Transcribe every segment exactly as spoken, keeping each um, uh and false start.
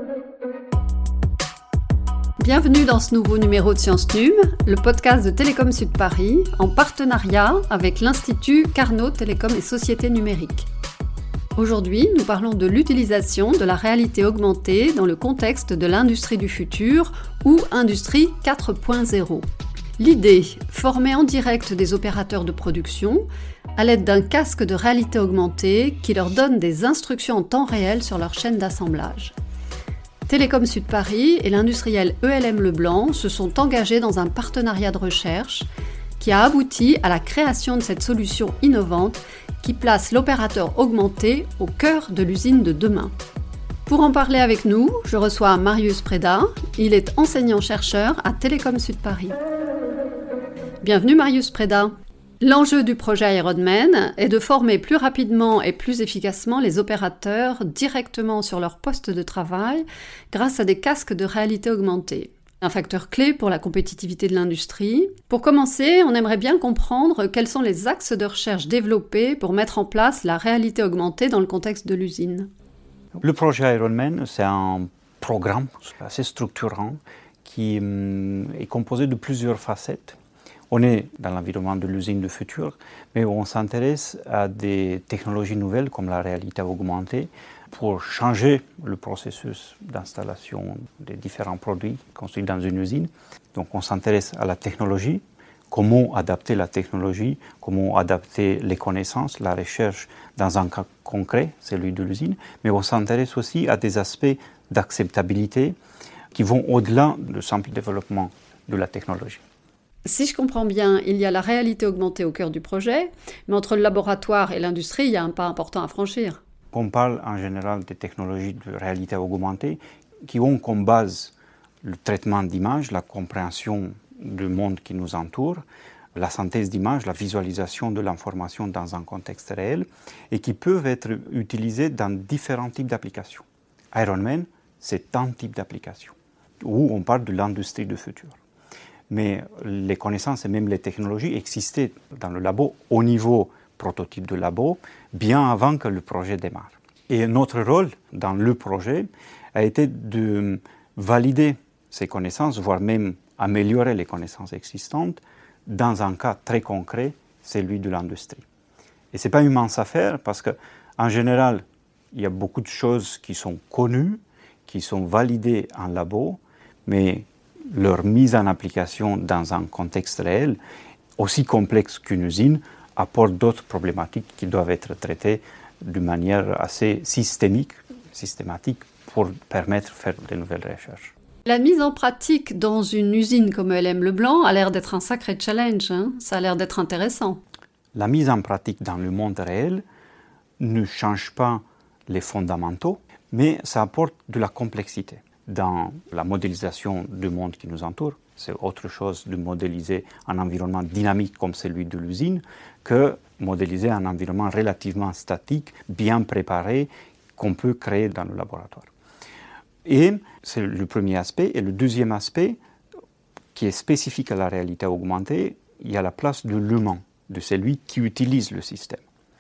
Bienvenue dans ce nouveau numéro de Sciences Num, le podcast de Télécom Sud Paris, en partenariat avec l'Institut Carnot Télécom et Sociétés Numériques. Aujourd'hui, nous parlons de l'utilisation de la réalité augmentée dans le contexte de l'industrie du futur ou industrie quatre point zéro. L'idée, former en direct des opérateurs de production à l'aide d'un casque de réalité augmentée qui leur donne des instructions en temps réel sur leur chaîne d'assemblage. Télécom Sud Paris et l'industriel E L M Leblanc se sont engagés dans un partenariat de recherche qui a abouti à la création de cette solution innovante qui place l'opérateur augmenté au cœur de l'usine de demain. Pour en parler avec nous, je reçois Marius Preda. Il est enseignant-chercheur à Télécom Sud Paris. Bienvenue Marius Preda. L'enjeu du projet Ironman est de former plus rapidement et plus efficacement les opérateurs directement sur leur poste de travail grâce à des casques de réalité augmentée. Un facteur clé pour la compétitivité de l'industrie. Pour commencer, on aimerait bien comprendre quels sont les axes de recherche développés pour mettre en place la réalité augmentée dans le contexte de l'usine. Le projet Ironman, c'est un programme assez structurant qui est composé de plusieurs facettes. On est dans l'environnement de l'usine du futur, mais on s'intéresse à des technologies nouvelles comme la réalité augmentée pour changer le processus d'installation des différents produits construits dans une usine. Donc on s'intéresse à la technologie, comment adapter la technologie, comment adapter les connaissances, la recherche dans un cas concret, celui de l'usine, mais on s'intéresse aussi à des aspects d'acceptabilité qui vont au-delà du simple développement de la technologie. Si je comprends bien, il y a la réalité augmentée au cœur du projet, mais entre le laboratoire et l'industrie, il y a un pas important à franchir. On parle en général des technologies de réalité augmentée qui ont comme base le traitement d'images, la compréhension du monde qui nous entoure, la synthèse d'images, la visualisation de l'information dans un contexte réel et qui peuvent être utilisées dans différents types d'applications. Ironman, c'est un type d'application où on parle de l'industrie du futur. Mais les connaissances et même les technologies existaient dans le labo au niveau prototype de labo, bien avant que le projet démarre. Et notre rôle dans le projet a été de valider ces connaissances, voire même améliorer les connaissances existantes dans un cas très concret, celui de l'industrie. Et ce n'est pas une mince affaire parce qu'en général, il y a beaucoup de choses qui sont connues, qui sont validées en labo, mais leur mise en application dans un contexte réel, aussi complexe qu'une usine, apporte d'autres problématiques qui doivent être traitées d'une manière assez systémique, systématique pour permettre de faire de nouvelles recherches. La mise en pratique dans une usine comme E L M Leblanc a l'air d'être un sacré challenge, hein. Ça a l'air d'être intéressant. La mise en pratique dans le monde réel ne change pas les fondamentaux, mais ça apporte de la complexité. Dans la modélisation du monde qui nous entoure, c'est autre chose de modéliser un environnement dynamique comme celui de l'usine que modéliser un environnement relativement statique, bien préparé, qu'on peut créer dans le laboratoire. Et c'est le premier aspect. Et le deuxième aspect, qui est spécifique à la réalité augmentée, il y a la place de l'humain, de celui qui utilise le système.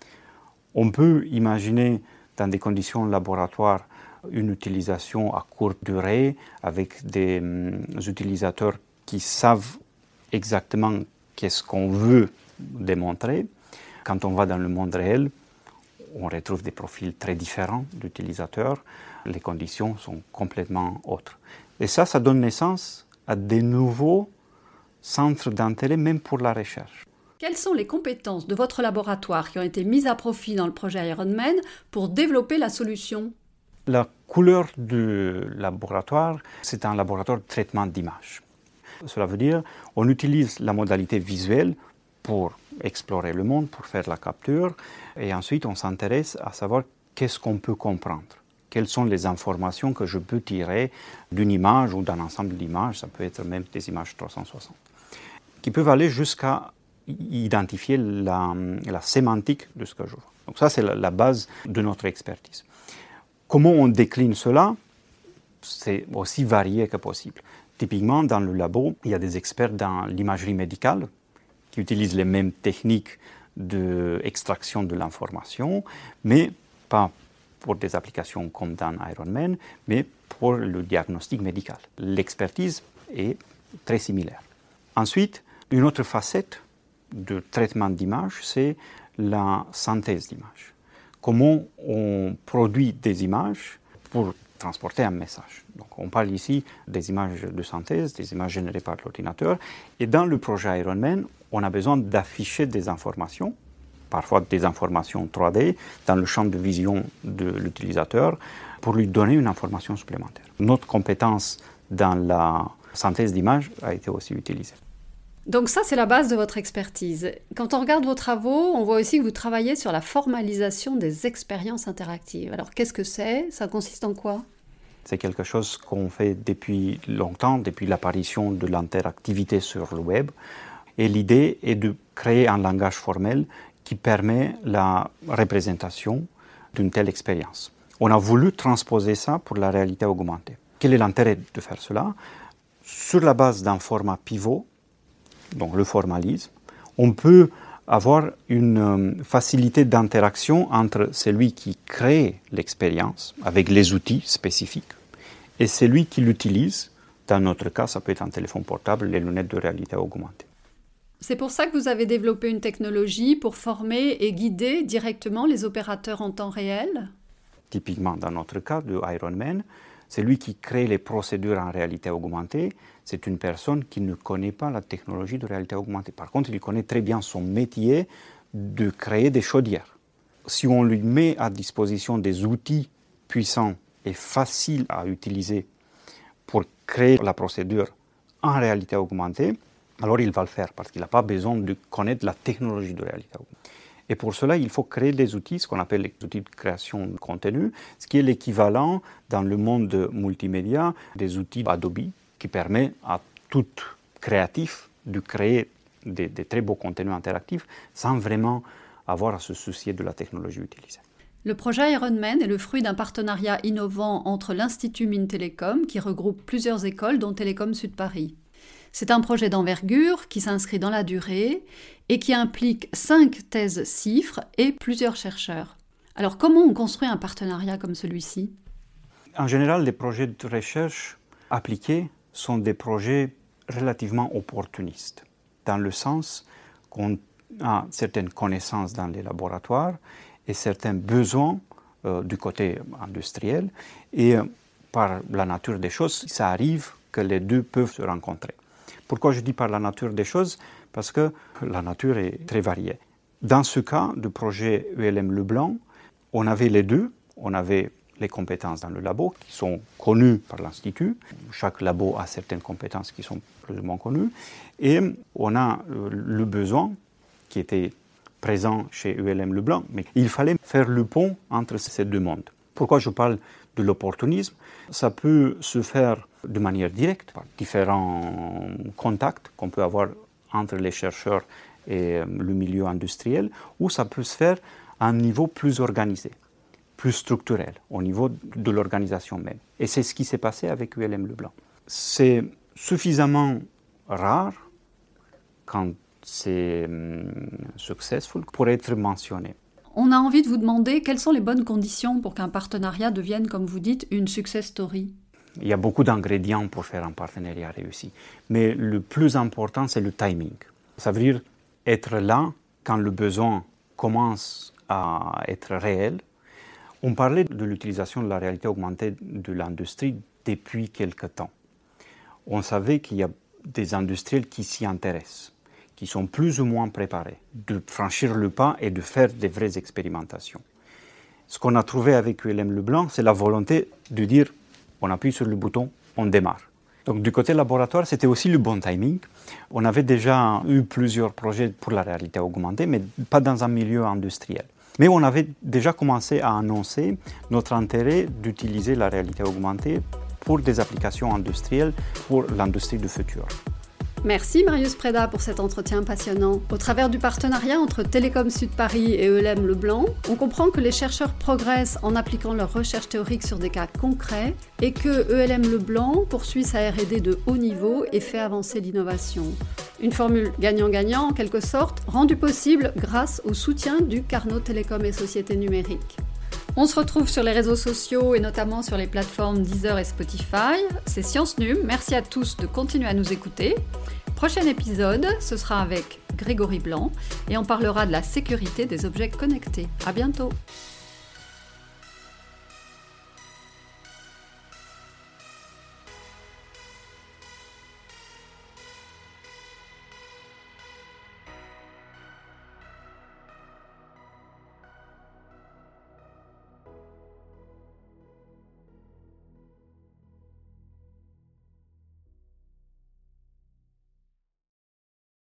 On peut imaginer dans des conditions laboratoires une utilisation à courte durée avec des um, utilisateurs qui savent exactement qu'est-ce qu'on veut démontrer. Quand on va dans le monde réel, on retrouve des profils très différents d'utilisateurs. Les conditions sont complètement autres. Et ça, ça donne naissance à des nouveaux centres d'intérêt, même pour la recherche. Quelles sont les compétences de votre laboratoire qui ont été mises à profit dans le projet Ironman pour développer la solution ? La couleur du laboratoire, c'est un laboratoire de traitement d'images. Cela veut dire qu'on utilise la modalité visuelle pour explorer le monde, pour faire la capture, et ensuite on s'intéresse à savoir qu'est-ce qu'on peut comprendre. Quelles sont les informations que je peux tirer d'une image ou d'un ensemble d'images, ça peut être même des images trois cent soixante, qui peuvent aller jusqu'à identifier la, la sémantique de ce que je vois. Donc ça, c'est la, la base de notre expertise. Comment on décline cela? C'est aussi varié que possible. Typiquement, dans le labo, il y a des experts dans l'imagerie médicale qui utilisent les mêmes techniques d'extraction de l'information, mais pas pour des applications comme dans Ironman, mais pour le diagnostic médical. L'expertise est très similaire. Ensuite, une autre facette de traitement d'image, c'est la synthèse d'images. Comment on produit des images pour transporter un message. Donc, on parle ici des images de synthèse, des images générées par l'ordinateur. Et dans le projet Ironman, on a besoin d'afficher des informations, parfois des informations trois D, dans le champ de vision de l'utilisateur, pour lui donner une information supplémentaire. Notre compétence dans la synthèse d'images a été aussi utilisée. Donc ça, c'est la base de votre expertise. Quand on regarde vos travaux, on voit aussi que vous travaillez sur la formalisation des expériences interactives. Alors, qu'est-ce que c'est ? Ça consiste en quoi ? C'est quelque chose qu'on fait depuis longtemps, depuis l'apparition de l'interactivité sur le web. Et l'idée est de créer un langage formel qui permet la représentation d'une telle expérience. On a voulu transposer ça pour la réalité augmentée. Quel est l'intérêt de faire cela ? Sur la base d'un format pivot, donc le formalisme, on peut avoir une facilité d'interaction entre celui qui crée l'expérience avec les outils spécifiques et celui qui l'utilise. Dans notre cas, ça peut être un téléphone portable, les lunettes de réalité augmentée. C'est pour ça que vous avez développé une technologie pour former et guider directement les opérateurs en temps réel ? Typiquement, dans notre cas de Ironman, celui qui crée les procédures en réalité augmentée, c'est une personne qui ne connaît pas la technologie de réalité augmentée. Par contre, il connaît très bien son métier de créer des chaudières. Si on lui met à disposition des outils puissants et faciles à utiliser pour créer la procédure en réalité augmentée, alors il va le faire parce qu'il n'a pas besoin de connaître la technologie de réalité augmentée. Et pour cela, il faut créer des outils, ce qu'on appelle les outils de création de contenu, ce qui est l'équivalent dans le monde multimédia des outils Adobe, qui permet à tout créatif de créer des, des très beaux contenus interactifs sans vraiment avoir à se soucier de la technologie utilisée. Le projet Ironman est le fruit d'un partenariat innovant entre l'Institut Mines Télécom, qui regroupe plusieurs écoles, dont Télécom Sud Paris. C'est un projet d'envergure qui s'inscrit dans la durée et qui implique cinq thèses cifres et plusieurs chercheurs. Alors, comment on construit un partenariat comme celui-ci ? En général, les projets de recherche appliqués sont des projets relativement opportunistes, dans le sens qu'on a certaines connaissances dans les laboratoires et certains besoins euh, du côté industriel. Et euh, par la nature des choses, ça arrive que les deux peuvent se rencontrer. Pourquoi je dis par la nature des choses ? Parce que la nature est très variée. Dans ce cas du projet U L M Leblanc, on avait les deux. On avait les compétences dans le labo qui sont connues par l'Institut. Chaque labo a certaines compétences qui sont plus ou moins connues. Et on a le besoin qui était présent chez U L M Leblanc, mais il fallait faire le pont entre ces deux mondes. Pourquoi je parle de l'opportunisme ? Ça peut se faire de manière directe, par différents contacts qu'on peut avoir entre les chercheurs et le milieu industriel, ou ça peut se faire à un niveau plus organisé, plus structurel, au niveau de l'organisation même. Et c'est ce qui s'est passé avec U L M Leblanc. C'est suffisamment rare quand c'est um, successful pour être mentionné. On a envie de vous demander quelles sont les bonnes conditions pour qu'un partenariat devienne, comme vous dites, une success story. Il y a beaucoup d'ingrédients pour faire un partenariat réussi. Mais le plus important, c'est le timing. Ça veut dire être là quand le besoin commence à être réel. On parlait de l'utilisation de la réalité augmentée de l'industrie depuis quelque temps. On savait qu'il y a des industriels qui s'y intéressent, qui sont plus ou moins préparés de franchir le pas et de faire des vraies expérimentations. Ce qu'on a trouvé avec U L M Leblanc, c'est la volonté de dire on appuie sur le bouton, on démarre. Donc du côté laboratoire, c'était aussi le bon timing. On avait déjà eu plusieurs projets pour la réalité augmentée, mais pas dans un milieu industriel. Mais on avait déjà commencé à annoncer notre intérêt d'utiliser la réalité augmentée pour des applications industrielles, pour l'industrie du futur. Merci Marius Preda pour cet entretien passionnant. Au travers du partenariat entre Télécom Sud Paris et U L M Leblanc, on comprend que les chercheurs progressent en appliquant leurs recherches théoriques sur des cas concrets et que U L M Leblanc poursuit sa R et D de haut niveau et fait avancer l'innovation. Une formule gagnant-gagnant en quelque sorte, rendue possible grâce au soutien du Carnot Télécom et Société Numérique. On se retrouve sur les réseaux sociaux et notamment sur les plateformes Deezer et Spotify. C'est Science Num. Merci à tous de continuer à nous écouter. Prochain épisode, ce sera avec Grégory Blanc et on parlera de la sécurité des objets connectés. À bientôt.